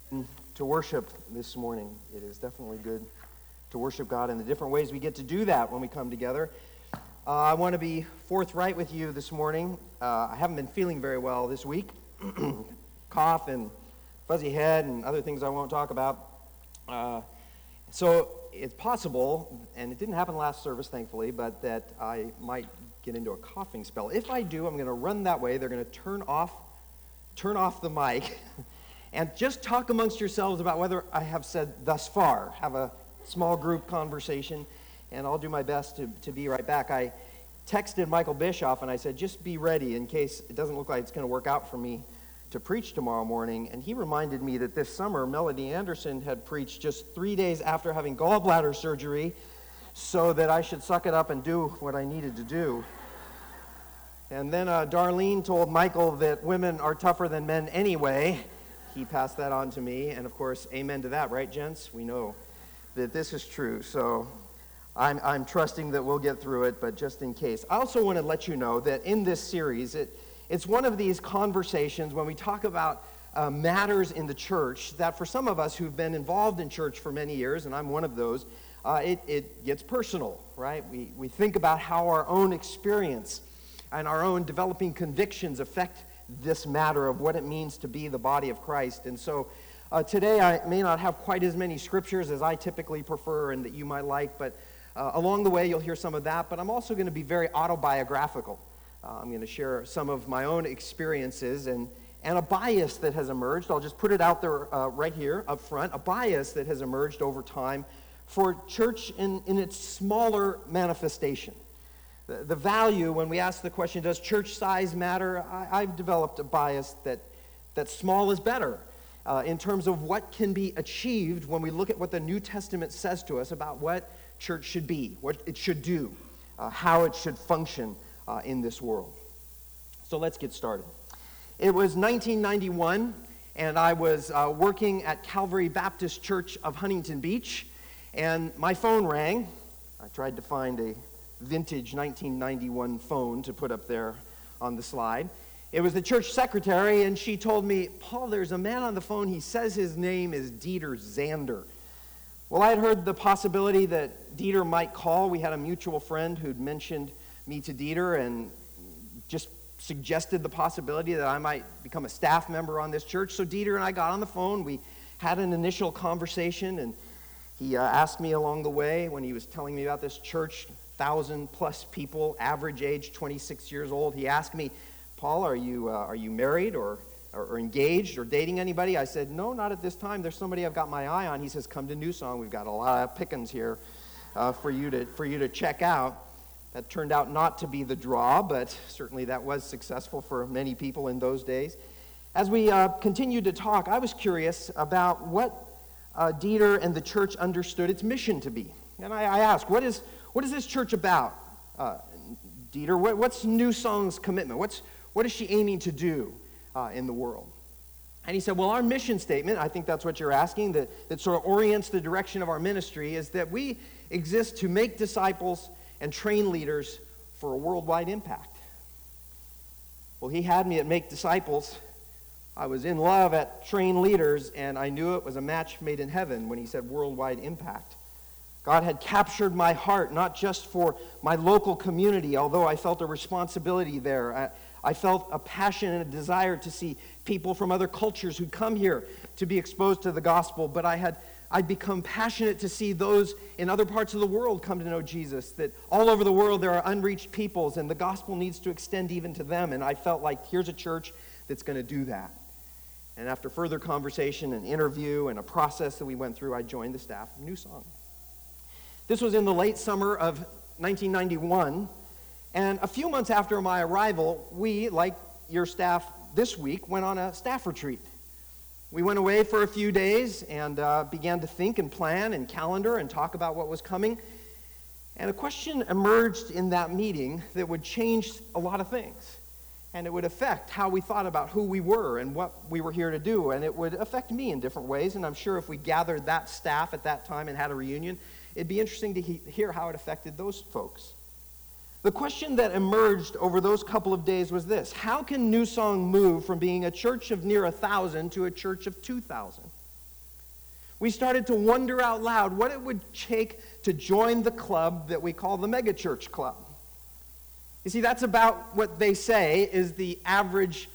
To worship this morning. It is definitely good to worship God in the different ways we get to do that when we come together. I want to be forthright with you this morning. I haven't been feeling very well this week. Cough and fuzzy head and other things I won't talk about. So it's possible, and it didn't happen last service, thankfully, but that I might get into a coughing spell. If I do, I'm going to run that way. They're going to turn off the mic. And just talk amongst yourselves about whether I have said thus far. Have a small group conversation, and I'll do my best to be right back. I texted Michael Bischoff, and I said, just be ready in case it doesn't look like it's going to work out for me to preach tomorrow morning. And he reminded me that this summer, Melody Anderson had preached just 3 days after having gallbladder surgery, so that I should suck it up and do what I needed to do. And then Darlene told Michael that women are tougher than men anyway. He passed that on to me, and of course, amen to that, right, gents? We know that this is true, so I'm trusting that we'll get through it, but just in case. I also want to let you know that in this series, it's one of these conversations when we talk about matters in the church that for some of us who've been involved in church for many years, and I'm one of those, it gets personal, right? We think about how our own experience and our own developing convictions affect this matter of what it means to be the body of Christ. And so today I may not have quite as many scriptures as I typically prefer and that you might like, but along the way you'll hear some of that. But I'm also going to be very autobiographical. I'm going to share some of my own experiences and a bias that has emerged. I'll just put it out there right here up front, a bias that has emerged over time for church in its smaller manifestation. The value, when we ask the question, does church size matter? I've developed a bias that small is better in terms of what can be achieved when we look at what the New Testament says to us about what church should be, what it should do, how it should function in this world. So let's get started. It was 1991, and I was working at Calvary Baptist Church of Huntington Beach, and my phone rang. I tried to find a vintage 1991 phone to put up there on the slide. It was the church secretary, and she told me, Paul, there's a man on the phone. He says his name is Dieter Zander. Well, I had heard the possibility that Dieter might call. We had a mutual friend who'd mentioned me to Dieter and just suggested the possibility that I might become a staff member on this church. So Dieter and I got on the phone. We had an initial conversation, and he asked me along the way when he was telling me about this church, 1,000-plus people, average age 26 years old. He asked me, Paul, are you married or engaged or dating anybody? I said, no, not at this time. There's somebody I've got my eye on. He says, come to New Song. We've got a lot of pickings here for you to check out. That turned out not to be the draw, but certainly that was successful for many people in those days. As we continued to talk, I was curious about what Dieter and the church understood its mission to be. And I asked, what is this church about, Dieter? What's New Song's commitment? What is she aiming to do in the world? And he said, well, our mission statement, I think that's what you're asking, that sort of orients the direction of our ministry, is that we exist to make disciples and train leaders for a worldwide impact. Well, he had me at Make Disciples. I was in love at Train Leaders, and I knew it was a match made in heaven when he said worldwide impact. God had captured my heart, not just for my local community, although I felt a responsibility there. I felt a passion and a desire to see people from other cultures who'd come here to be exposed to the gospel, but I'd become passionate to see those in other parts of the world come to know Jesus, that all over the world there are unreached peoples, and the gospel needs to extend even to them, and I felt like here's a church that's going to do that. And after further conversation and interview and a process that we went through, I joined the staff of New Song. This was in the late summer of 1991, and a few months after my arrival, we, like your staff this week, went on a staff retreat. We went away for a few days and began to think and plan and calendar and talk about what was coming. And a question emerged in that meeting that would change a lot of things. And it would affect how we thought about who we were and what we were here to do. And it would affect me in different ways. And I'm sure if we gathered that staff at that time and had a reunion, it'd be interesting to hear how it affected those folks. The question that emerged over those couple of days was this: how can New Song move from being a church of near 1,000 to a church of 2,000? We started to wonder out loud what it would take to join the club that we call the Megachurch Club. You see, that's about what they say is the average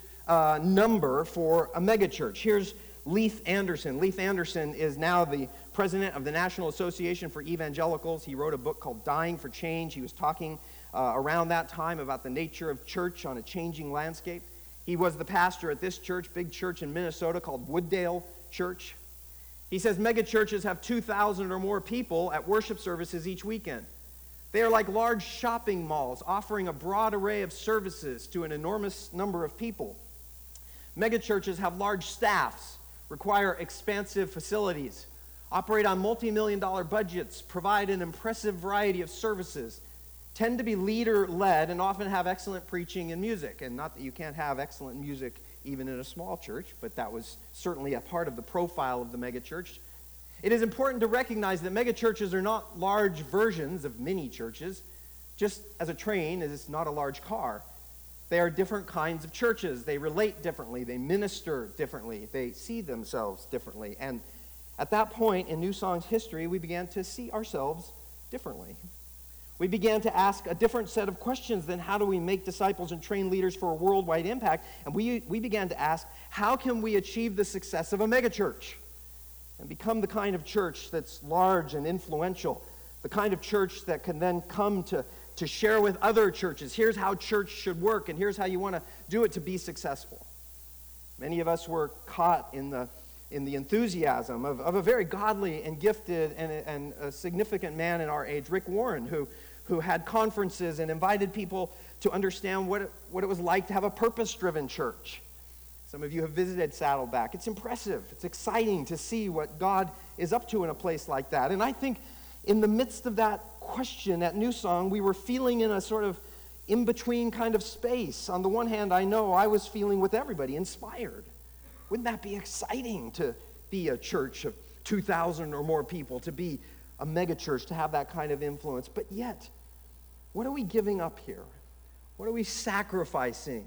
number for a megachurch. Here's Leith Anderson. Leith Anderson is now the president of the National Association for Evangelicals. He wrote a book called Dying for Change. He was talking around that time about the nature of church on a changing landscape. He was the pastor at this church, big church in Minnesota called Wooddale Church. He says megachurches have 2,000 or more people at worship services each weekend. They are like large shopping malls offering a broad array of services to an enormous number of people. Megachurches have large staffs, require expansive facilities, operate on multi-million-dollar budgets, provide an impressive variety of services, tend to be leader-led, and often have excellent preaching and music. And not that you can't have excellent music even in a small church, but that was certainly a part of the profile of the megachurch. It is important to recognize that megachurches are not large versions of mini churches, just as a train is not a large car. They are different kinds of churches. They relate differently. They minister differently. They see themselves differently. And at that point in New Song's history, we began to see ourselves differently. We began to ask a different set of questions than how do we make disciples and train leaders for a worldwide impact. And we began to ask, how can we achieve the success of a megachurch and become the kind of church that's large and influential, the kind of church that can then come to share with other churches. Here's how church should work, and here's how you want to do it to be successful. Many of us were caught in the enthusiasm of a very godly and gifted and a significant man in our age, Rick Warren, who had conferences and invited people to understand what it was like to have a purpose-driven church. Some of you have visited Saddleback. It's impressive. It's exciting to see what God is up to in a place like that. And I think in the midst of that question at New Song, we were feeling in a sort of in-between kind of space. On the one hand, I know I was feeling with everybody, inspired. Wouldn't that be exciting to be a church of 2,000 or more people, to be a megachurch, to have that kind of influence? But yet, what are we giving up here? What are we sacrificing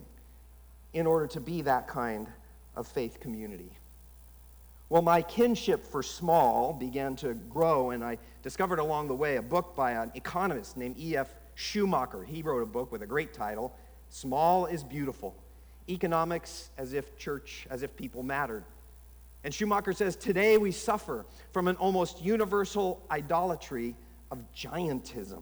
in order to be that kind of faith community? Well, my kinship for small began to grow, and I discovered along the way a book by an economist named E.F. Schumacher. He wrote a book with a great title, Small is Beautiful: Economics as if people mattered. And Schumacher says, today we suffer from an almost universal idolatry of giantism.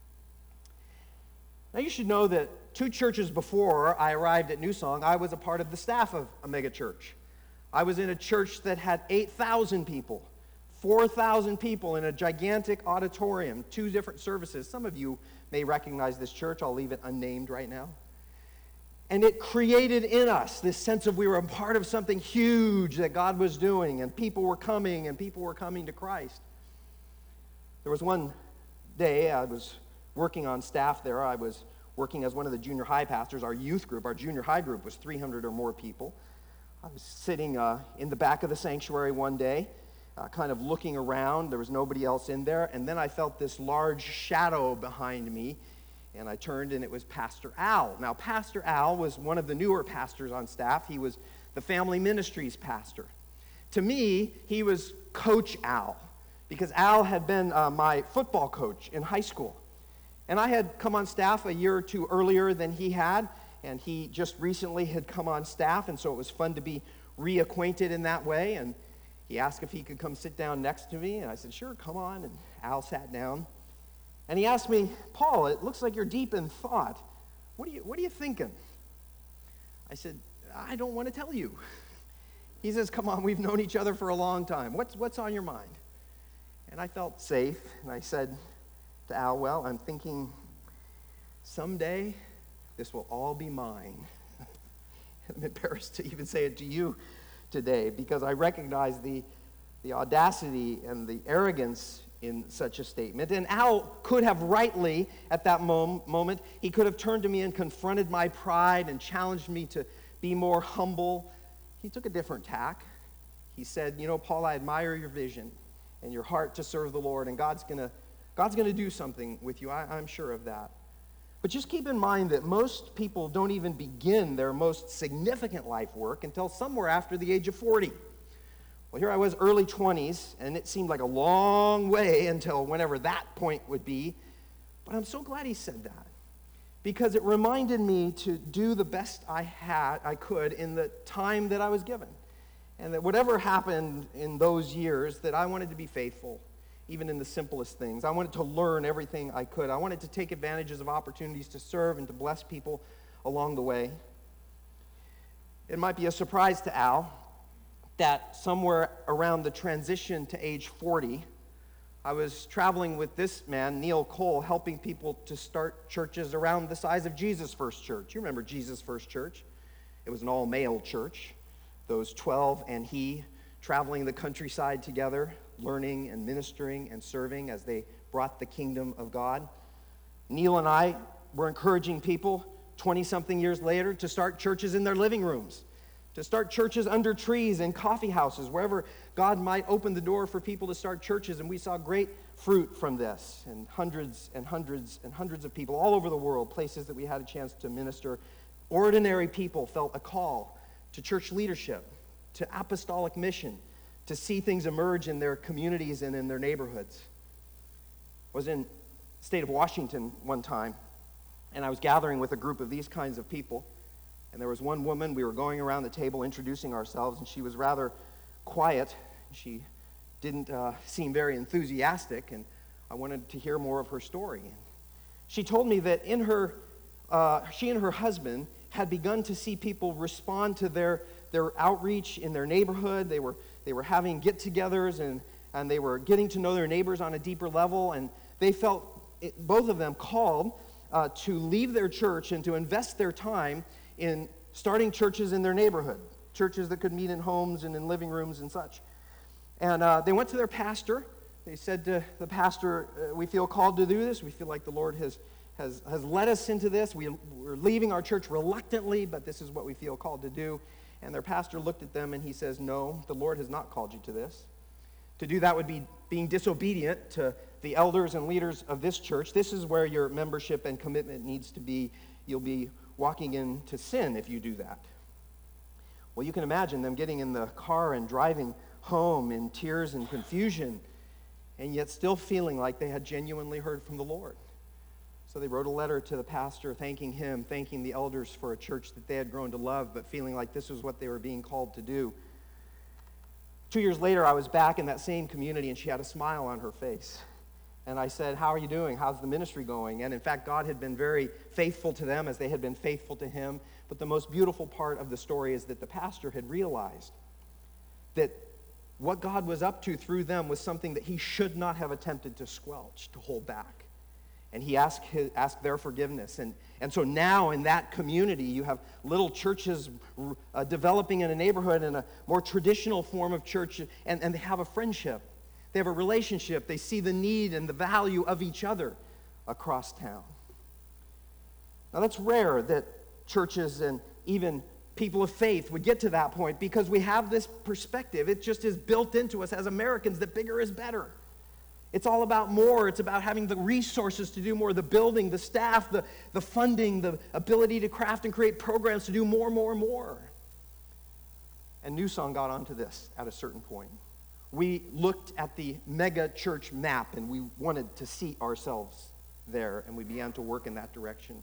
Now you should know that 2 churches before I arrived at New Song, I was a part of the staff of a megachurch. I was in a church that had 8,000 people, 4,000 people in a gigantic auditorium, 2 different services. Some of you may recognize this church. I'll leave it unnamed right now. And it created in us this sense of we were a part of something huge that God was doing, and people were coming to Christ. There was one day I was working on staff there. I was working as one of the junior high pastors. Our youth group, our junior high group was 300 or more people. I was sitting in the back of the sanctuary one day, kind of looking around. There was nobody else in there. And then I felt this large shadow behind me. And I turned, and it was Pastor Al. Now, Pastor Al was one of the newer pastors on staff. He was the family ministries pastor. To me, he was Coach Al, because Al had been my football coach in high school. And I had come on staff a year or 2 earlier than he had, and he just recently had come on staff, and so it was fun to be reacquainted in that way. And he asked if he could come sit down next to me, and I said, sure, come on. And Al sat down. And he asked me, Paul, it looks like you're deep in thought. What are you thinking? I said, I don't want to tell you. He says, come on, we've known each other for a long time. What's on your mind? And I felt safe, and I said to Al, well, I'm thinking someday this will all be mine. I'm embarrassed to even say it to you today, because I recognize the audacity and the arrogance in such a statement. And Al could have rightly, at that moment, he could have turned to me and confronted my pride and challenged me to be more humble. He took a different tack. He said, Paul, I admire your vision and your heart to serve the Lord, and God's gonna do something with you. I'm sure of that. But just keep in mind that most people don't even begin their most significant life work until somewhere after the age of 40. Well, here I was, early 20s, and it seemed like a long way until whenever that point would be. But I'm so glad he said that, because it reminded me to do the best I could in the time that I was given. And that whatever happened in those years, that I wanted to be faithful, even in the simplest things. I wanted to learn everything I could. I wanted to take advantages of opportunities to serve and to bless people along the way. It might be a surprise to Al that somewhere around the transition to age 40, I was traveling with this man, Neil Cole, helping people to start churches around the size of Jesus First Church. You remember Jesus First Church? It was an all-male church. Those 12 and he traveling the countryside together, learning and ministering and serving as they brought the kingdom of God. Neil and I were encouraging people 20-something years later to start churches in their living rooms, to start churches under trees and coffee houses, wherever God might open the door for people to start churches. And we saw great fruit from this, and hundreds and hundreds and hundreds of people all over the world, places that we had a chance to minister. Ordinary people felt a call to church leadership, to apostolic mission, to see things emerge in their communities and in their neighborhoods. I was in the state of Washington one time, and I was gathering with a group of these kinds of people. And there was one woman, we were going around the table introducing ourselves, and she was rather quiet. She didn't seem very enthusiastic, and I wanted to hear more of her story. She told me that she and her husband had begun to see people respond to their outreach in their neighborhood. They were having get-togethers, and they were getting to know their neighbors on a deeper level, and they felt, both of them, called to leave their church and to invest their time in starting churches in their neighborhood, churches that could meet in homes and in living rooms and such. And they went to their pastor. They said to the pastor, we feel called to do this. We feel like the Lord has led us into this. We're leaving our church reluctantly, but this is what we feel called to do. And their pastor looked at them and he says, no, the Lord has not called you to this. To do that would be being disobedient to the elders and leaders of this church. This is where your membership and commitment needs to be. You'll be walking into sin if you do that. Well, you can imagine them getting in the car and driving home in tears and confusion, and yet still feeling like they had genuinely heard from the Lord. So they wrote a letter to the pastor thanking him, thanking the elders for a church that they had grown to love, but feeling like this was what they were being called to do. 2 years later, I was back in that same community, and she had a smile on her face. And I said, how are you doing? How's the ministry going? And in fact, God had been very faithful to them as they had been faithful to him. But the most beautiful part of the story is that the pastor had realized that what God was up to through them was something that he should not have attempted to squelch, to hold back. And he asked their forgiveness. And so now in that community, you have little churches developing in a neighborhood in a more traditional form of church, and they have a friendship. They have a relationship. They see the need and the value of each other across town. Now, that's rare that churches and even people of faith would get to that point, because we have this perspective. It just is built into us as Americans that bigger is better. It's all about more. It's about having the resources to do more, the building, the staff, the funding, the ability to craft and create programs to do more. And New Song got onto this at a certain point. We looked at the mega church map, and we wanted to see ourselves there, and we began to work in that direction.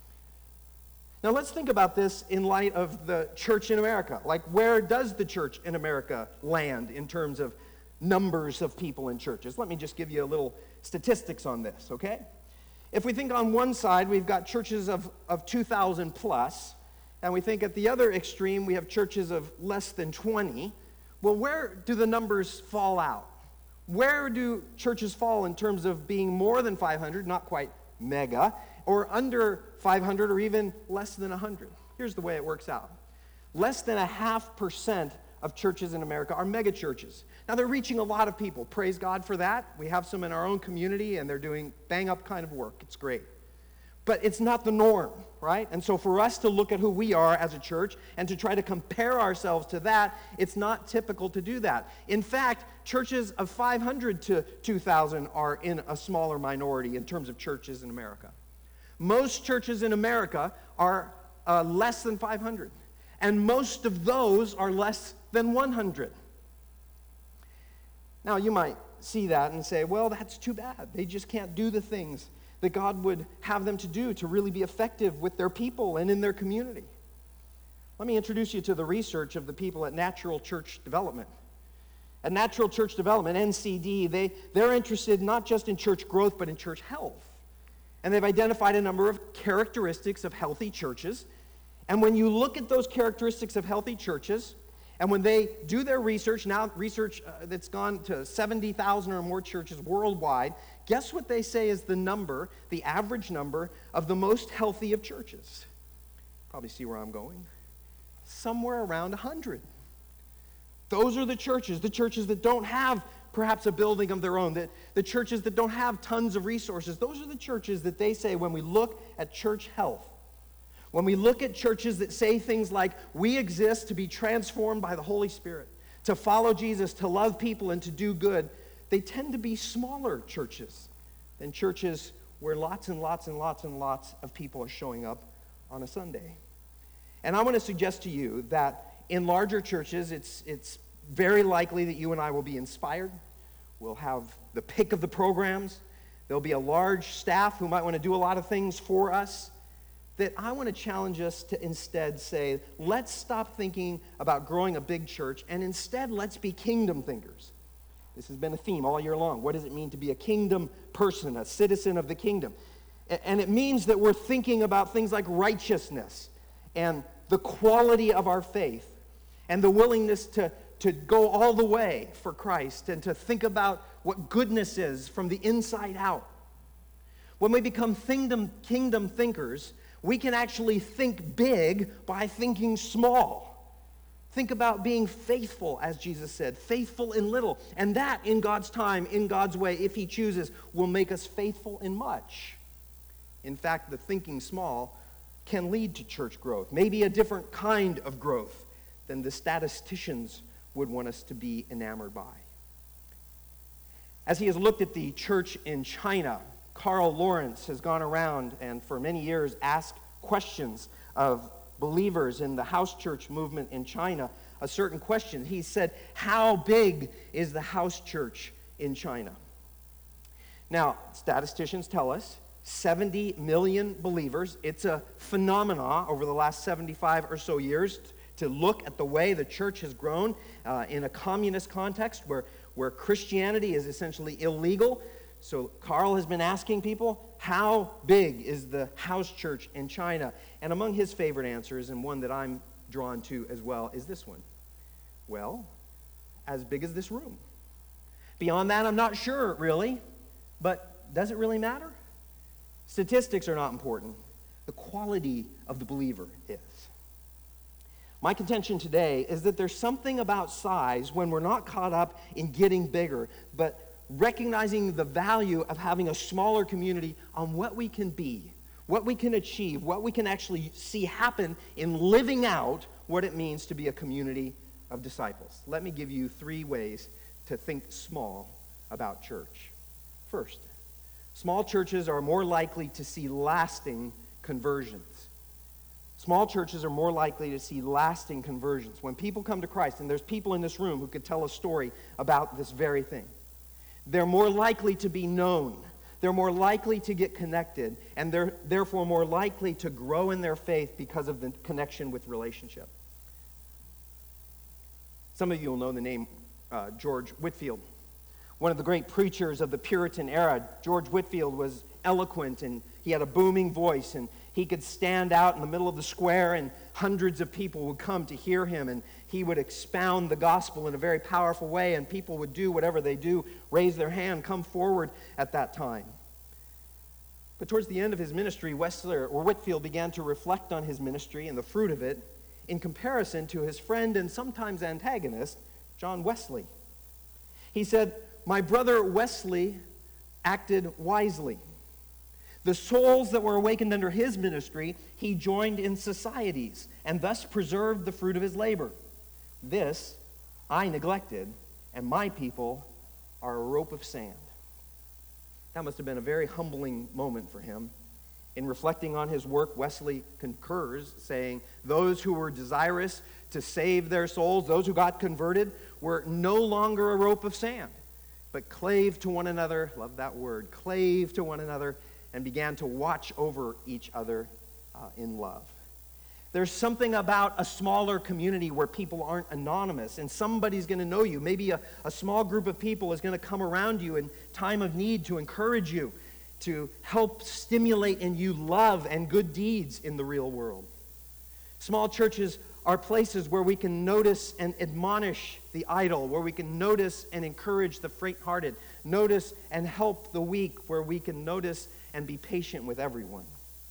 Now let's think about this in light of the church in America. Like, where does the church in America land in terms of numbers of people in churches? Let me just give you a little statistics on this, okay? If we think on one side, we've got churches of 2,000 plus, and we think at the other extreme, we have churches of less than 20. Well, where do the numbers fall out? Where do churches fall in terms of being more than 500, not quite mega, or under 500, or even less than 100? Here's the way it works out. Less than 0.5% of churches in America are mega churches. Now, they're reaching a lot of people. Praise God for that. We have some in our own community, and they're doing bang-up kind of work. It's great. But it's not the norm, right? And so for us to look at who we are as a church and to try to compare ourselves to that, it's not typical to do that. In fact, churches of 500 to 2,000 are in a smaller minority in terms of churches in America. Most churches in America are less than 500, and most of those are less than 100. Now, you might see that and say, well, that's too bad. They just can't do the things that God would have them to do to really be effective with their people and in their community. Let me introduce you to the research of the people at Natural Church Development. At Natural Church Development, NCD, they're interested not just in church growth, but in church health. And they've identified a number of characteristics of healthy churches. And when you look at those characteristics of healthy churches, and when they do their research, now research that's gone to 70,000 or more churches worldwide, guess what they say is the average number of the most healthy of churches? Probably see where I'm going. Somewhere around 100. Those are the churches that don't have perhaps a building of their own, the churches that don't have tons of resources. Those are the churches that they say when we look at church health, when we look at churches that say things like, we exist to be transformed by the Holy Spirit, to follow Jesus, to love people, and to do good, they tend to be smaller churches than churches where lots and lots and lots and lots of people are showing up on a Sunday. And I want to suggest to you that in larger churches, it's very likely that you and I will be inspired. We'll have the pick of the programs. There'll be a large staff who might want to do a lot of things for us. That I want to challenge us to instead say, let's stop thinking about growing a big church, and instead let's be kingdom thinkers. This has been a theme all year long. What does it mean to be a kingdom person, a citizen of the kingdom? And it means that we're thinking about things like righteousness and the quality of our faith and the willingness to go all the way for Christ and to think about what goodness is from the inside out. When we become kingdom thinkers, we can actually think big by thinking small. Think about being faithful, as Jesus said, faithful in little. And that, in God's time, in God's way, if He chooses, will make us faithful in much. In fact, the thinking small can lead to church growth, maybe a different kind of growth than the statisticians would want us to be enamored by. As he has looked at the church in China, Carl Lawrence has gone around and for many years asked questions of believers in the house church movement in China, a certain question. He said, how big is the house church in China? Now, statisticians tell us 70 million believers. It's a phenomenon over the last 75 or so years to look at the way the church has grown in a communist context where Christianity is essentially illegal. So Carl has been asking people, how big is the house church in China? And among his favorite answers, and one that I'm drawn to as well, is this one. Well, as big as this room. Beyond that, I'm not sure, really. But does it really matter? Statistics are not important. The quality of the believer is. My contention today is that there's something about size when we're not caught up in getting bigger, but recognizing the value of having a smaller community on what we can be, what we can achieve, what we can actually see happen in living out what it means to be a community of disciples. Let me give you 3 ways to think small about church. First, small churches are more likely to see lasting conversions. Small churches are more likely to see lasting conversions. When people come to Christ, and there's people in this room who could tell a story about this very thing, they're more likely to be known. They're more likely to get connected, and they're therefore more likely to grow in their faith because of the connection with relationship. Some of you will know the name George Whitefield. One of the great preachers of the Puritan era. George Whitefield was eloquent, and he had a booming voice, and he could stand out in the middle of the square, and hundreds of people would come to hear him, and he would expound the gospel in a very powerful way, and people would do whatever they do, raise their hand, come forward at that time. But towards the end of his ministry, Whitefield began to reflect on his ministry and the fruit of it in comparison to his friend and sometimes antagonist, John Wesley. He said, "My brother Wesley acted wisely. The souls that were awakened under his ministry, he joined in societies and thus preserved the fruit of his labor. This I neglected, and my people are a rope of sand." That must have been a very humbling moment for him. In reflecting on his work, Wesley concurs, saying, those who were desirous to save their souls, those who got converted, were no longer a rope of sand. but clave to one another, love that word, clave to one another, and began to watch over each other in love. There's something about a smaller community where people aren't anonymous and somebody's going to know you. Maybe a small group of people is going to come around you in time of need to encourage you, to help stimulate in you love and good deeds in the real world. Small churches are places where we can notice and admonish the idle, where we can notice and encourage the faint-hearted, notice and help the weak, where we can notice and be patient with everyone.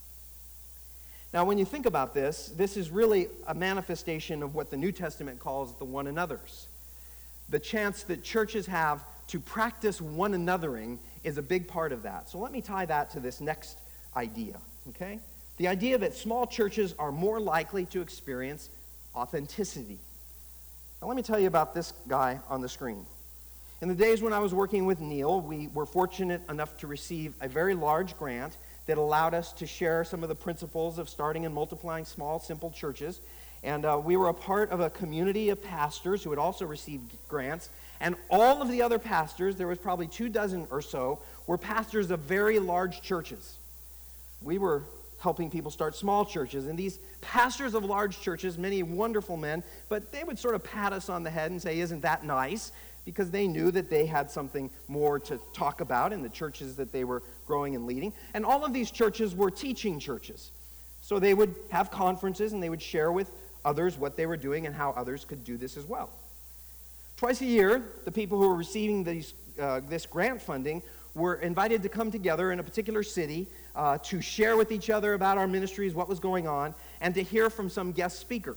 Now, when you think about this is really a manifestation of what the New Testament calls the one another's. The chance that churches have to practice one anothering is a big part of that. So let me tie that to this next idea, okay? The idea that small churches are more likely to experience authenticity. Now let me tell you about this guy on the screen. In the days when I was working with Neil, we were fortunate enough to receive a very large grant that allowed us to share some of the principles of starting and multiplying small, simple churches. And we were a part of a community of pastors who had also received grants. And all of the other pastors, there was probably 24 or so, were pastors of very large churches. We were helping people start small churches. And these pastors of large churches, many wonderful men, but they would sort of pat us on the head and say, "Isn't that nice?" Because they knew that they had something more to talk about in the churches that they were growing and leading. And all of these churches were teaching churches. So they would have conferences and they would share with others what they were doing and how others could do this as well. Twice a year, the people who were receiving this grant funding were invited to come together in a particular city to share with each other about our ministries, what was going on, and to hear from some guest speaker.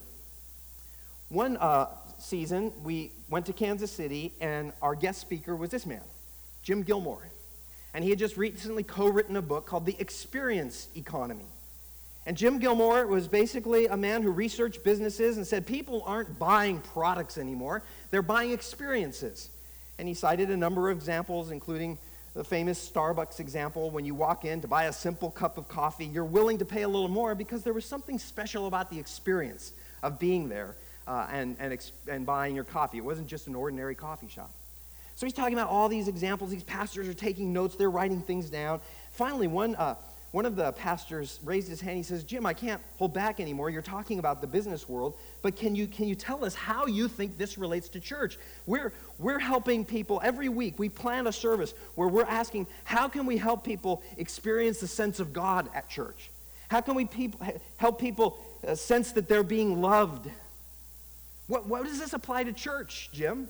One season, we went to Kansas City, and our guest speaker was this man, Jim Gilmore. And he had just recently co-written a book called The Experience Economy. And Jim Gilmore was basically a man who researched businesses and said people aren't buying products anymore, they're buying experiences. And he cited a number of examples, including the famous Starbucks example. When you walk in to buy a simple cup of coffee, you're willing to pay a little more because there was something special about the experience of being there and buying your coffee. It wasn't just an ordinary coffee shop. So he's talking about all these examples. These pastors are taking notes. They're writing things down. Finally, one of the pastors raised his hand. He says, "Jim, I can't hold back anymore. You're talking about the business world, but can you tell us how you think this relates to church? We're helping people every week. We plan a service where we're asking, how can we help people experience the sense of God at church? How can we help people sense that they're being loved? What does this apply to church, Jim?"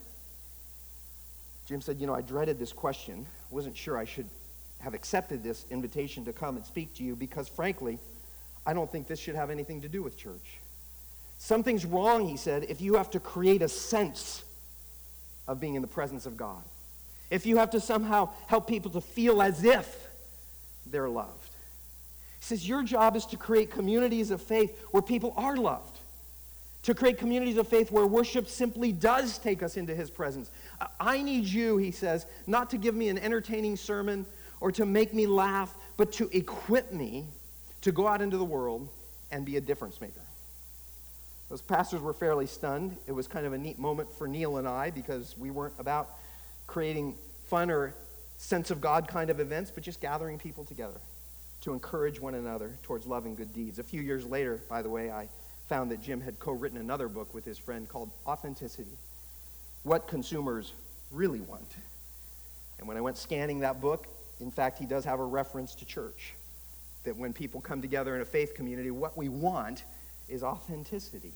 Jim said, I dreaded this question. Wasn't sure I should have accepted this invitation to come and speak to you because, frankly, I don't think this should have anything to do with church. Something's wrong, he said, if you have to create a sense of being in the presence of God. If you have to somehow help people to feel as if they're loved. He says, your job is to create communities of faith where people are loved. To create communities of faith where worship simply does take us into his presence. I need you, he says, not to give me an entertaining sermon or to make me laugh, but to equip me to go out into the world and be a difference maker. Those pastors were fairly stunned. It was kind of a neat moment for Neil and I because we weren't about creating fun or sense of God kind of events, but just gathering people together to encourage one another towards love and good deeds. A few years later, by the way, I found that Jim had co-written another book with his friend called Authenticity, What Consumers Really Want. And when I went scanning that book, in fact, he does have a reference to church, that when people come together in a faith community, what we want is authenticity.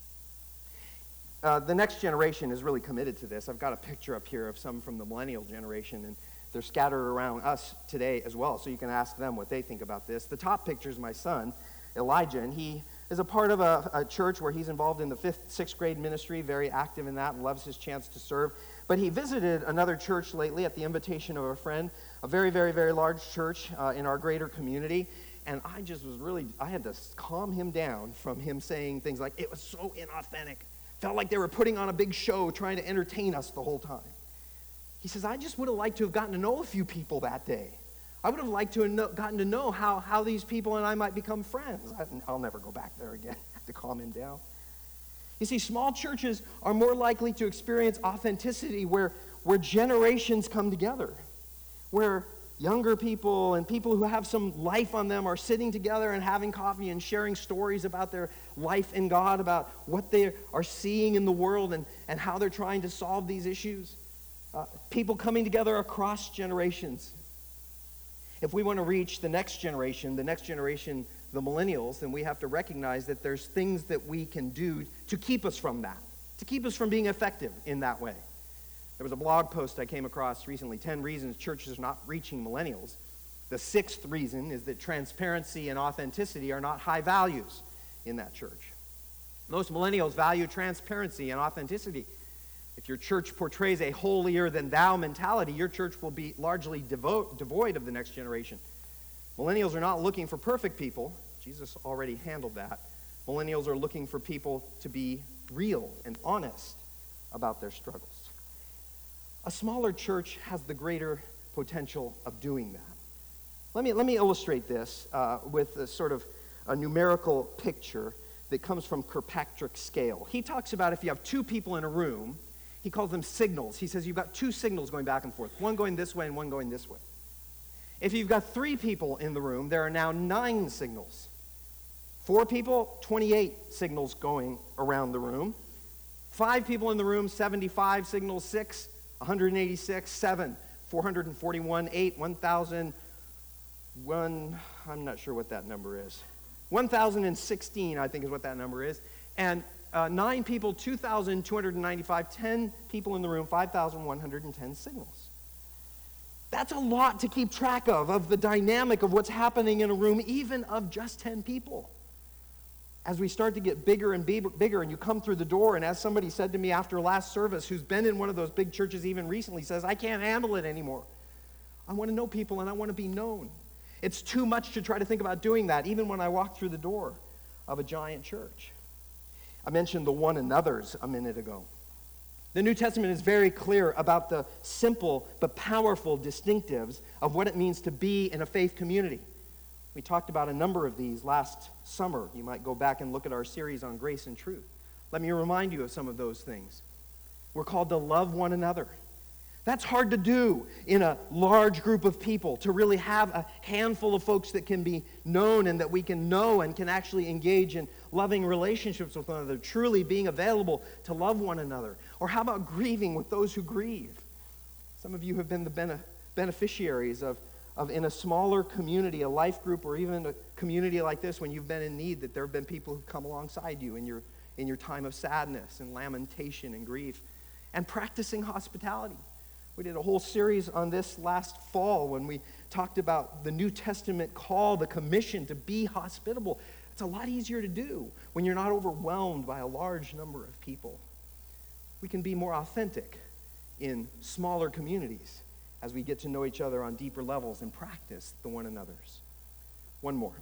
The next generation is really committed to this. I've got a picture up here of some from the millennial generation, and they're scattered around us today as well, so you can ask them what they think about this. The top picture is my son, Elijah, and he is a part of a church where he's involved in the 5th, 6th grade ministry, very active in that and loves his chance to serve. But he visited another church lately at the invitation of a friend, a very, very, very large church in our greater community. And I had to calm him down from him saying things like, it was so inauthentic. Felt like they were putting on a big show trying to entertain us the whole time. He says, I just would have liked to have gotten to know a few people that day. I would have liked to have gotten to know how these people and I might become friends. I'll never go back there again. I have to calm him down. You see, small churches are more likely to experience authenticity where where generations come together, where younger people and people who have some life on them are sitting together and having coffee and sharing stories about their life in God, about what they are seeing in the world and how they're trying to solve these issues. People coming together across generations. If we want to reach the next generation, the millennials, then we have to recognize that there's things that we can do to keep us from that, to keep us from being effective in that way. There was a blog post I came across recently, 10 reasons churches are not reaching millennials. The 6th reason is that transparency and authenticity are not high values in that church. Most millennials value transparency and authenticity. If your church portrays a holier-than-thou mentality, your church will be largely devoid of the next generation. Millennials are not looking for perfect people. Jesus already handled that. Millennials are looking for people to be real and honest about their struggles. A smaller church has the greater potential of doing that. Let me illustrate this with a sort of a numerical picture that comes from Kirkpatrick's scale. He talks about if you have 2 people in a room, he calls them signals. He says you've got 2 signals going back and forth, one going this way and one going this way. If you've got 3 people in the room, there are now 9 signals. 4 people, 28 signals going around the room. 5 people in the room, 75 signals. 6, 186. 7, 441. 8, 1,001. I'm not sure what that number is. 1,016, I think is what that number is. And 9 people, 2,295. 10 people in the room, 5,110 signals. That's a lot to keep track of the dynamic of what's happening in a room, even of just 10 people. As we start to get bigger and bigger, and you come through the door, and as somebody said to me after last service, who's been in one of those big churches even recently, says, I can't handle it anymore. I want to know people, and I want to be known. It's too much to try to think about doing that, even when I walk through the door of a giant church. I mentioned the one another's a minute ago. The New Testament is very clear about the simple but powerful distinctives of what it means to be in a faith community. We talked about a number of these last summer. You might go back and look at our series on grace and truth. Let me remind you of some of those things. We're called to love one another. That's hard to do in a large group of people, to really have a handful of folks that can be known and that we can know and can actually engage in loving relationships with one another, truly being available to love one another. Or how about grieving with those who grieve? Some of you have been the beneficiaries of in a smaller community, a life group, or even a community like this, when you've been in need, that there have been people who've come alongside you in your time of sadness and lamentation and grief. And practicing hospitality. We did a whole series on this last fall when we talked about the New Testament call, the commission to be hospitable. It's a lot easier to do when you're not overwhelmed by a large number of people. We can be more authentic in smaller communities as we get to know each other on deeper levels and practice the one another's. One more.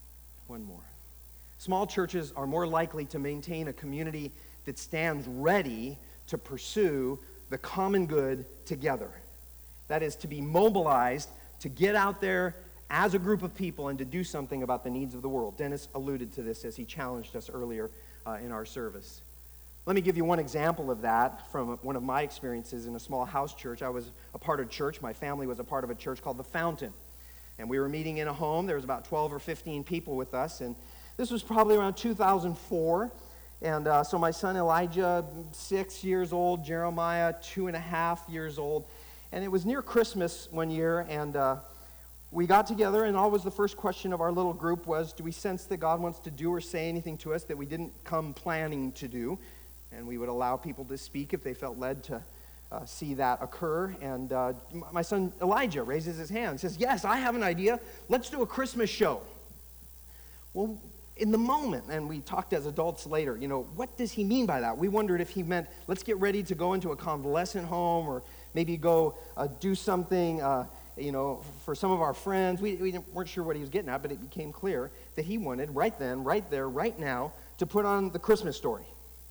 Small churches are more likely to maintain a community that stands ready to pursue the common good together. That is, to be mobilized to get out there as a group of people and to do something about the needs of the world. Dennis alluded to this as he challenged us earlier in our service. Let me give you one example of that from one of my experiences in a small house church. I was a part of church. My family was a part of a church called The Fountain. And we were meeting in a home. There was about 12 or 15 people with us. And this was probably around 2004. And so my son Elijah, 6 years old, Jeremiah, 2.5 years old. And it was near Christmas one year, and we got together, and always the first question of our little group was, do we sense that God wants to do or say anything to us that we didn't come planning to do? And we would allow people to speak if they felt led to see that occur. And my son Elijah raises his hand and says, yes, I have an idea. Let's do a Christmas show. Well, in the moment, and we talked as adults later, what does he mean by that? We wondered if he meant, let's get ready to go into a convalescent home, or maybe go do something, for some of our friends. We weren't sure what he was getting at, but it became clear that he wanted right then, right there, right now, to put on the Christmas Story.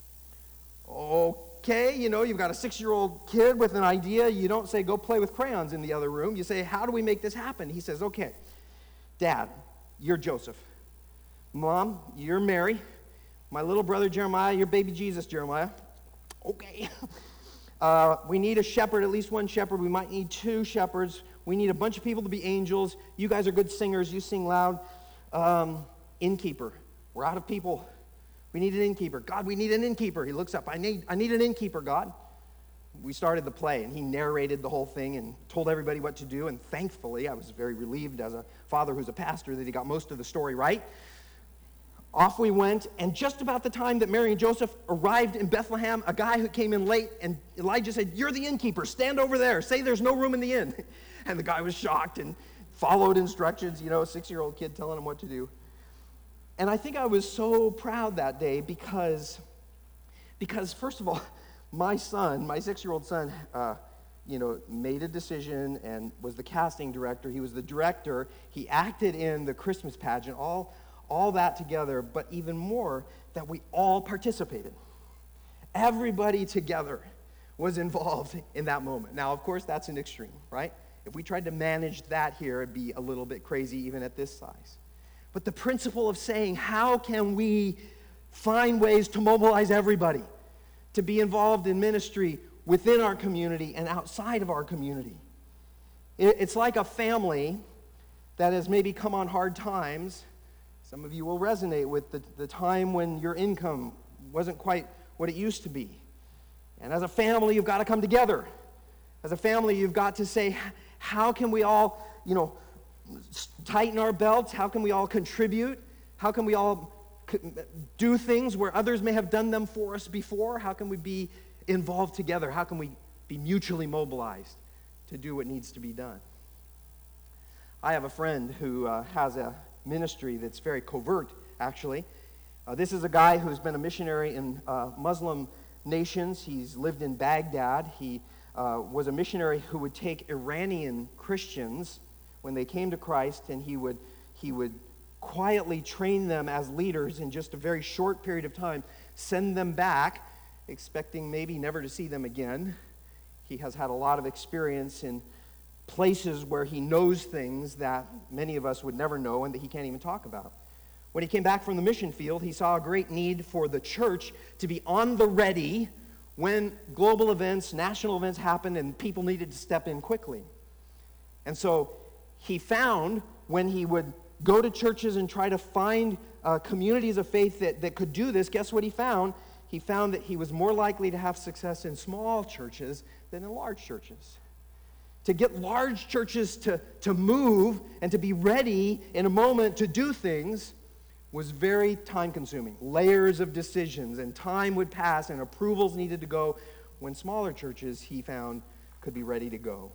Okay, you've got a 6-year-old kid with an idea. You don't say, go play with crayons in the other room. You say, how do we make this happen? He says, okay, Dad, you're Joseph. Mom, you're Mary. My little brother Jeremiah, you're baby Jesus Jeremiah. Okay. We need a shepherd, at least one shepherd. We might need 2 shepherds. We need a bunch of people to be angels. You guys are good singers. You sing loud. Innkeeper. We're out of people. We need an innkeeper. God, we need an innkeeper. He looks up. I need an innkeeper, God. We started the play, and he narrated the whole thing and told everybody what to do. And thankfully, I was very relieved as a father who's a pastor that he got most of the story right. Off we went, and just about the time that Mary and Joseph arrived in Bethlehem, a guy who came in late, and Elijah said, "You're the innkeeper. Stand over there. Say there's no room in the inn." And the guy was shocked and followed instructions, a 6-year-old kid telling him what to do. And I think I was so proud that day because first of all, my 6-year-old son, made a decision and was the casting director. He was the director. He acted in the Christmas pageant, all that together, but even more, that we all participated. Everybody together was involved in that moment. Now, of course, that's an extreme, right? If we tried to manage that here, it'd be a little bit crazy even at this size. But the principle of saying, how can we find ways to mobilize everybody to be involved in ministry within our community and outside of our community? It's like a family that has maybe come on hard times. Some of you will resonate with the time when your income wasn't quite what it used to be. And as a family, you've got to come together. As a family, you've got to say, how can we all, tighten our belts? How can we all contribute? How can we all do things where others may have done them for us before? How can we be involved together? How can we be mutually mobilized to do what needs to be done? I have a friend who has a ministry that's very covert, actually. This is a guy who's been a missionary in Muslim nations. He's lived in Baghdad. He was a missionary who would take Iranian Christians when they came to Christ, and he would quietly train them as leaders in just a very short period of time, send them back, expecting maybe never to see them again. He has had a lot of experience in places where he knows things that many of us would never know and that he can't even talk about. When he came back from the mission field, he saw a great need for the church to be on the ready when global events, national events happened and people needed to step in quickly. And so he found when he would go to churches and try to find communities of faith that could do this, guess what he found? He found that he was more likely to have success in small churches than in large churches. To get large churches to move and to be ready in a moment to do things was very time-consuming. Layers of decisions, and time would pass, and approvals needed to go, when smaller churches, he found, could be ready to go.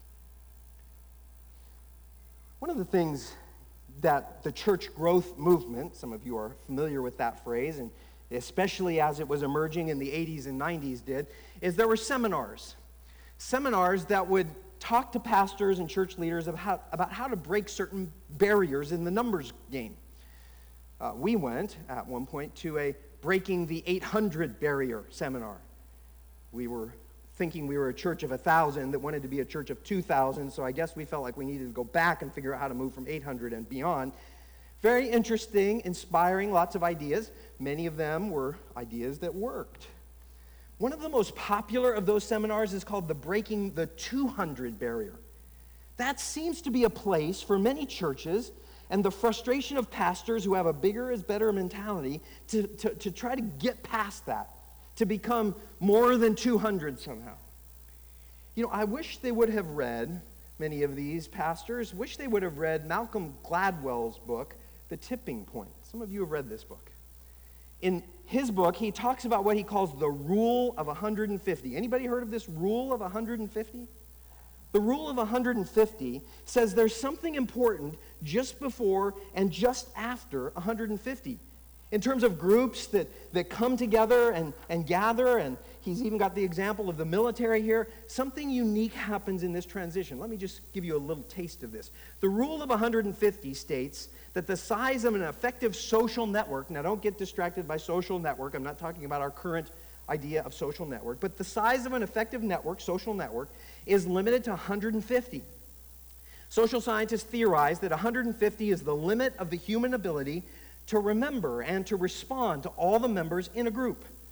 One of the things that the church growth movement, some of you are familiar with that phrase, and especially as it was emerging in the 80s and 90s did, is there were seminars. Seminars that would talk to pastors and church leaders about how to break certain barriers in the numbers game. We went, at one point, to a Breaking the 800 Barrier seminar. We were thinking we were a church of 1,000 that wanted to be a church of 2,000, so I guess we felt like we needed to go back and figure out how to move from 800 and beyond. Very interesting, inspiring, lots of ideas. Many of them were ideas that worked. One of the most popular of those seminars is called the Breaking the 200 Barrier. That seems to be a place for many churches and the frustration of pastors who have a bigger is better mentality to try to get past that, to become more than 200 somehow. I wish they would have read, many of these pastors, wish they would have read Malcolm Gladwell's book, The Tipping Point. Some of you have read this book. In his book, he talks about what he calls the Rule of 150. Anybody heard of this Rule of 150? The Rule of 150 says there's something important just before and just after 150. In terms of groups that come together and gather, and he's even got the example of the military here, something unique happens in this transition. Let me just give you a little taste of this. The Rule of 150 states that the size of an effective social network, now don't get distracted by social network, I'm not talking about our current idea of social network, but the size of an effective network, social network, is limited to 150. Social scientists theorize that 150 is the limit of the human ability to remember and to respond to all the members in a group.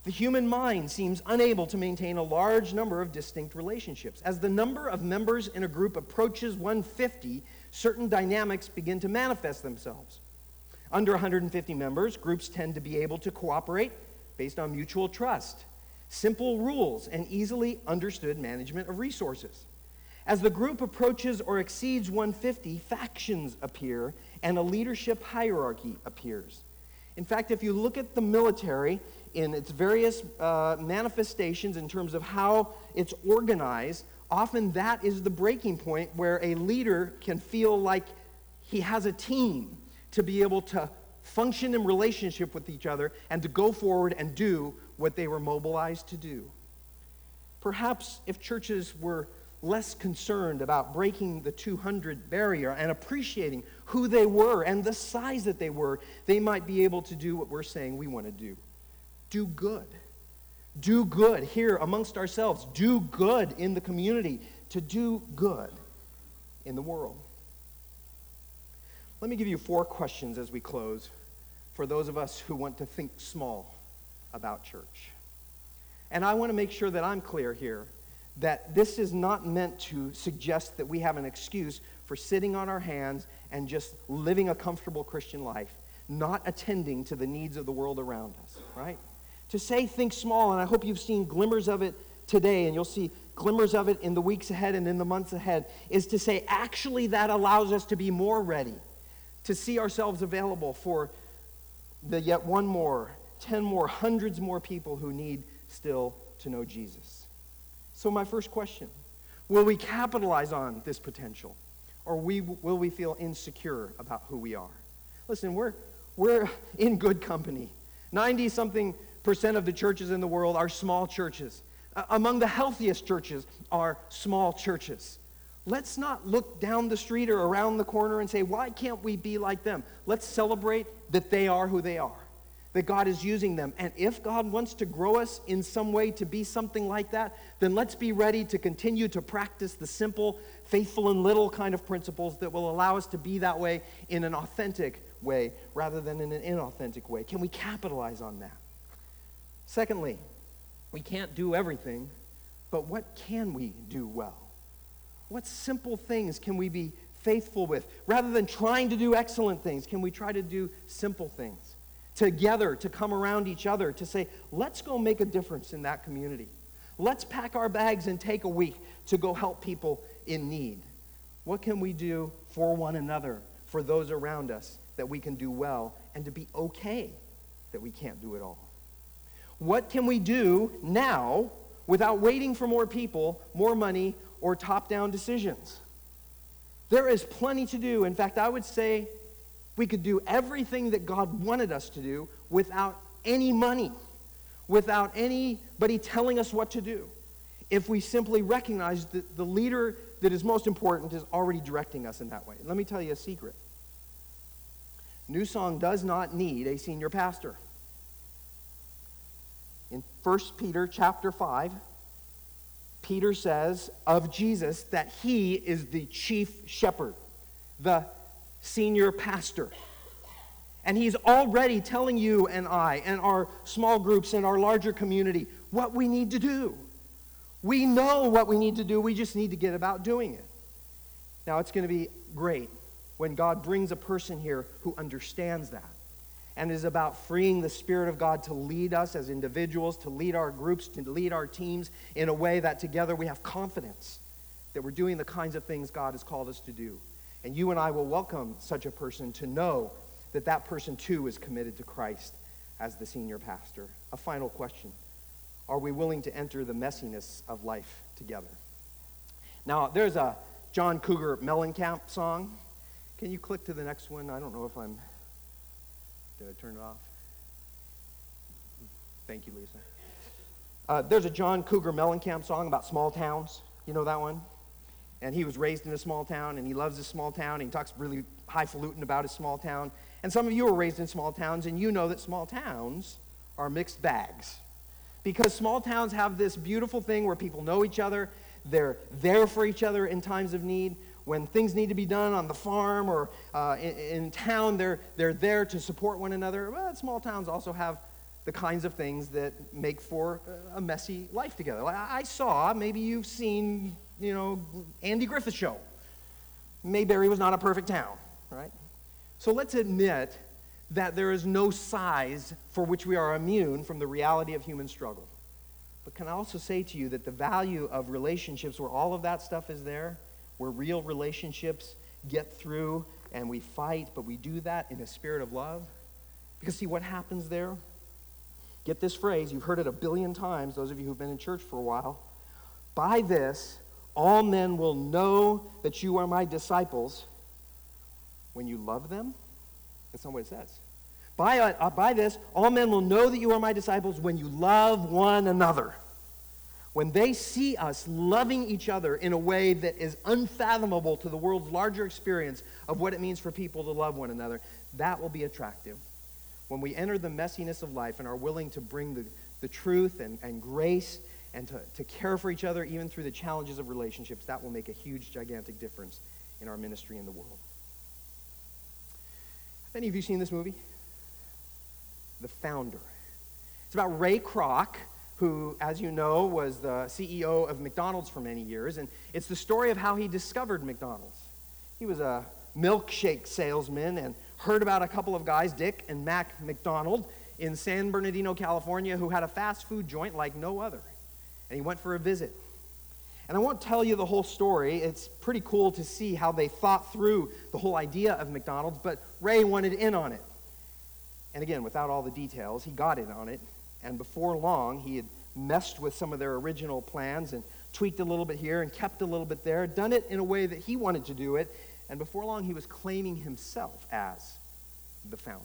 The human mind seems unable to maintain a large number of distinct relationships. As the number of members in a group approaches 150, certain dynamics begin to manifest themselves. Under 150 members, groups tend to be able to cooperate based on mutual trust, simple rules, and easily understood management of resources. As the group approaches or exceeds 150, factions appear and a leadership hierarchy appears. In fact, if you look at the military in its various manifestations in terms of how it's organized, often that is the breaking point where a leader can feel like he has a team to be able to function in relationship with each other and to go forward and do what they were mobilized to do. Perhaps if churches were less concerned about breaking the 200 barrier and appreciating who they were and the size that they were, they might be able to do what we're saying we want to do. Do good. Do good here amongst ourselves. Do good in the community, to do good in the world. Let me give you 4 questions as we close for those of us who want to think small about church. And I want to make sure that I'm clear here that this is not meant to suggest that we have an excuse for sitting on our hands and just living a comfortable Christian life, not attending to the needs of the world around us, right? To say think small, and I hope you've seen glimmers of it today, and you'll see glimmers of it in the weeks ahead and in the months ahead, is to say actually that allows us to be more ready, to see ourselves available for the yet one more, 10 more, hundreds more people who need still to know Jesus. So my first question, will we capitalize on this potential, or will we feel insecure about who we are? Listen, we're in good company. 90-something% of the churches in the world are small churches. Among the healthiest churches are small churches. Let's not look down the street or around the corner and say, why can't we be like them? Let's celebrate that they are who they are, that God is using them. And if God wants to grow us in some way to be something like that, then let's be ready to continue to practice the simple, faithful and little kind of principles that will allow us to be that way in an authentic way rather than in an inauthentic way. Can we capitalize on that? Secondly, we can't do everything, but what can we do well? What simple things can we be faithful with? Rather than trying to do excellent things, can we try to do simple things? Together, to come around each other, to say, let's go make a difference in that community. Let's pack our bags and take a week to go help people in need. What can we do for one another, for those around us, that we can do well, and to be okay that we can't do it all? What can we do now without waiting for more people, more money, or top-down decisions? There is plenty to do. In fact, I would say we could do everything that God wanted us to do without any money, without anybody telling us what to do, if we simply recognize that the leader that is most important is already directing us in that way. Let me tell you a secret. New Song does not need a senior pastor. In 1 Peter chapter 5, Peter says of Jesus that he is the chief shepherd, the senior pastor. And he's already telling you and I and our small groups and our larger community what we need to do. We know what we need to do. We just need to get about doing it. Now, it's going to be great when God brings a person here who understands that and is about freeing the Spirit of God to lead us as individuals, to lead our groups, to lead our teams in a way that together we have confidence that we're doing the kinds of things God has called us to do. And you and I will welcome such a person to know that that person too is committed to Christ as the senior pastor. A final question. Are we willing to enter the messiness of life together? Now, there's a John Cougar Mellencamp song. Can you click to the next one? I don't know if I'm... Did I turn it off? Thank you, Lisa. There's a John Cougar Mellencamp song about small towns. You know that one? And he was raised in a small town, and he loves his small town, and he talks really highfalutin about his small town. And some of you are raised in small towns, and you know that small towns are mixed bags. Because small towns have this beautiful thing where people know each other, they're there for each other in times of need. When things need to be done on the farm or in town, they're there to support one another. Well, small towns also have the kinds of things that make for a messy life together. Like I saw, maybe you've seen, Andy Griffith Show. Mayberry was not a perfect town, right? So let's admit that there is no size for which we are immune from the reality of human struggle. But can I also say to you that the value of relationships where all of that stuff is there, where real relationships get through and we fight, but we do that in a spirit of love? Because see, what happens there? Get this phrase, you've heard it a billion times, those of you who've been in church for a while. By this, all men will know that you are my disciples when you love them. That's not what it says. By this, all men will know that you are my disciples when you love one another. When they see us loving each other in a way that is unfathomable to the world's larger experience of what it means for people to love one another, that will be attractive. When we enter the messiness of life and are willing to bring the truth and grace and to care for each other even through the challenges of relationships, that will make a huge, gigantic difference in our ministry in the world. Have any of you seen this movie? The Founder. It's about Ray Kroc, who, as you know, was the CEO of McDonald's for many years, and it's the story of how he discovered McDonald's. He was a milkshake salesman and heard about a couple of guys, Dick and Mac McDonald, in San Bernardino, California, who had a fast food joint like no other. And he went for a visit. And I won't tell you the whole story. It's pretty cool to see how they thought through the whole idea of McDonald's, but Ray wanted in on it. And again, without all the details, he got in on it. And before long, he had messed with some of their original plans and tweaked a little bit here and kept a little bit there, done it in a way that he wanted to do it. And before long, he was claiming himself as the founder.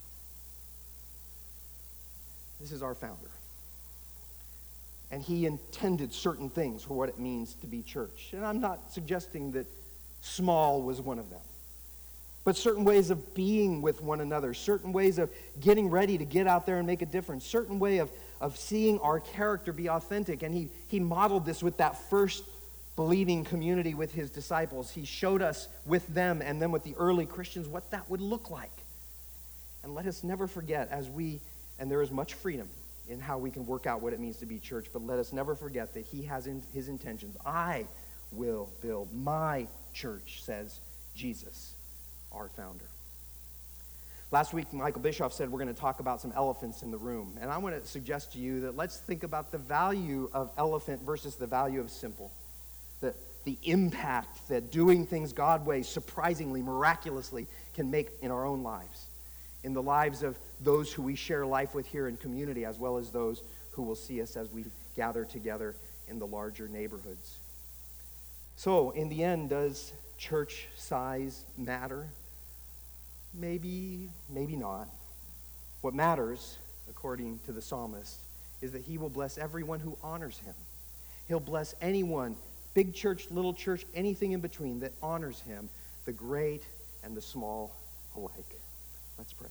This is our founder. And he intended certain things for what it means to be church. And I'm not suggesting that small was one of them. But certain ways of being with one another, certain ways of getting ready to get out there and make a difference, certain way of seeing our character be authentic. And he modeled this with that first believing community with his disciples. He showed us with them and then with the early Christians what that would look like. And let us never forget and there is much freedom in how we can work out what it means to be church, but let us never forget that he has in his intentions. I will build my church, says Jesus, our founder. Last week, Michael Bischoff said we're going to talk about some elephants in the room. And I want to suggest to you that let's think about the value of elephant versus the value of simple. The impact that doing things God way, surprisingly, miraculously, can make in our own lives. In the lives of those who we share life with here in community, as well as those who will see us as we gather together in the larger neighborhoods. So, in the end, does church size matter? Maybe, maybe not. What matters, according to the psalmist, is that he will bless everyone who honors him. He'll bless anyone, big church, little church, anything in between that honors him, the great and the small alike. Let's pray.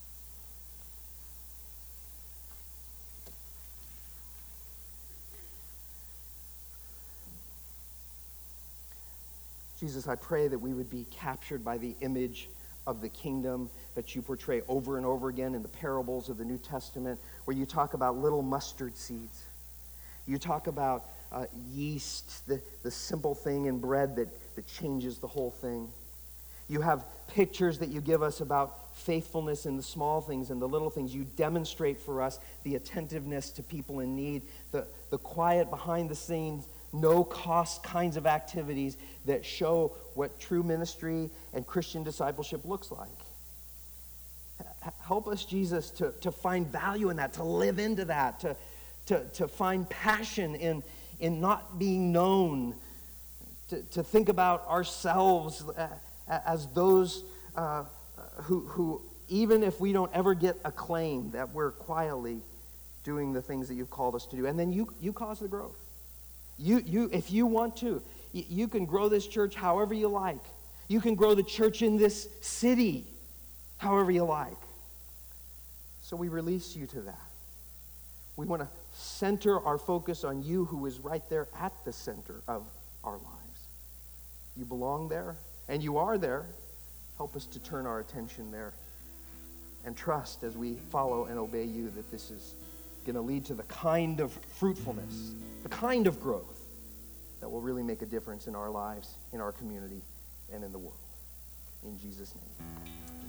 Jesus, I pray that we would be captured by the image of the kingdom that you portray over and over again in the parables of the New Testament, where you talk about little mustard seeds. You talk about yeast, the simple thing in bread that changes the whole thing. You have pictures that you give us about faithfulness in the small things and the little things. You demonstrate for us the attentiveness to people in need, the quiet behind the scenes, no-cost kinds of activities that show what true ministry and Christian discipleship looks like. Help us, Jesus, to find value in that, to live into that, to find passion in not being known, to think about ourselves as those who, even if we don't ever get acclaim, that we're quietly doing the things that you've called us to do. And then you cause the growth. If you want to, you can grow this church however you like. You can grow the church in this city however you like. So we release you to that. We want to center our focus on you, who is right there at the center of our lives. You belong there, and you are there. Help us to turn our attention there. and trust as we follow and obey you that this is going to lead to the kind of fruitfulness, the kind of growth that will really make a difference in our lives, in our community, and in the world. In Jesus' name.